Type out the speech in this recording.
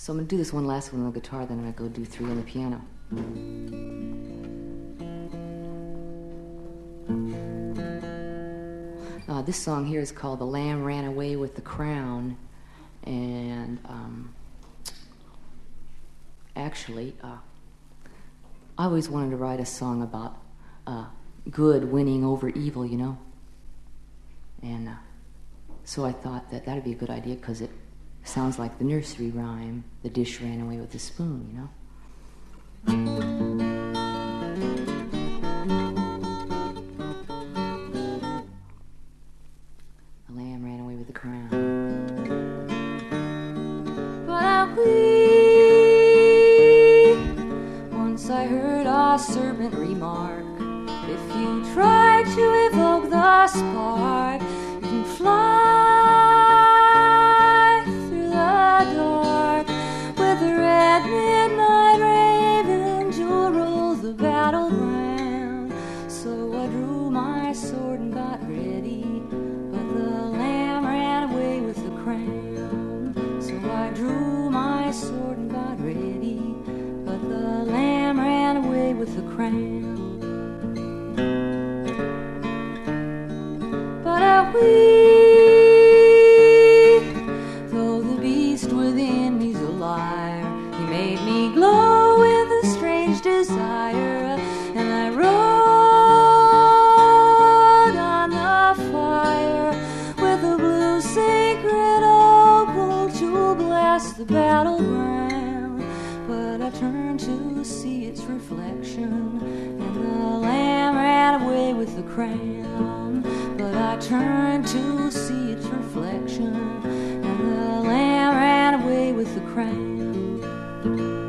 So I'm going to do this one last one on the guitar, then I'm going to go do 3 on the piano. This song here is called The Lamb Ran Away with the Crown. And actually, I always wanted to write a song about good winning over evil, you know. And so I thought that that'd be a good idea because it sounds like the nursery rhyme, the dish ran away with the spoon, you know. The lamb ran away with the crown. But once I heard a serpent remark, if you try to evoke the spark, you can fly through the dark with the red midnight raven, you'll rule the battleground. So I drew my sword and got ready, but the lamb ran away with the crown. So I drew my sword and got ready, but the lamb ran away with the crown. Though the beast within me's a liar, he made me glow with a strange desire, and I rode on the fire with a blue sacred opal to bless the battleground. But I turned to see its reflection, and the lamb ran away with the crown. But I turned to see its reflection, and the lamb ran away with the crown.